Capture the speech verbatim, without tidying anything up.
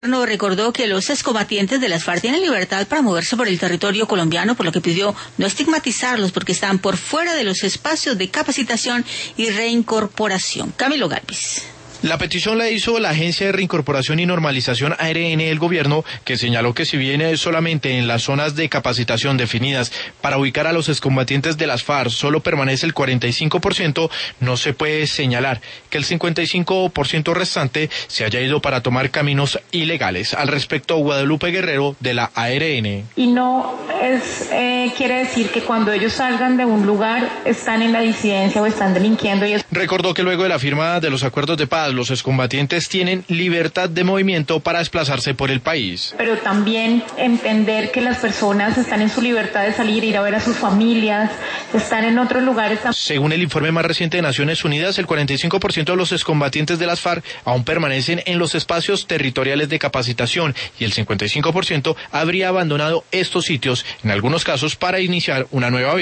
No recordó que los excombatientes de las FARC tienen libertad para moverse por el territorio colombiano, por lo que pidió no estigmatizarlos porque están por fuera de los espacios de capacitación y reincorporación. Camilo Galvis. La petición la hizo la Agencia de Reincorporación y Normalización A R N del gobierno, que señaló que si bien es solamente en las zonas de capacitación definidas para ubicar a los excombatientes de las FARC solo permanece el cuarenta y cinco por ciento, no se puede señalar que el cincuenta y cinco por ciento restante se haya ido para tomar caminos ilegales. Al respecto, Guadalupe Guerrero, de la A R N. Y no es eh, quiere decir que cuando ellos salgan de un lugar están en la disidencia o están delinquiendo. Y Recordó que luego de la firma de los acuerdos de paz, los excombatientes tienen libertad de movimiento para desplazarse por el país. Pero también entender que las personas están en su libertad de salir, ir a ver a sus familias, están en otros lugares. Según el informe más reciente de Naciones Unidas, el cuarenta y cinco por ciento de los excombatientes de las FARC aún permanecen en los espacios territoriales de capacitación y el cincuenta y cinco por ciento habría abandonado estos sitios, en algunos casos para iniciar una nueva vida.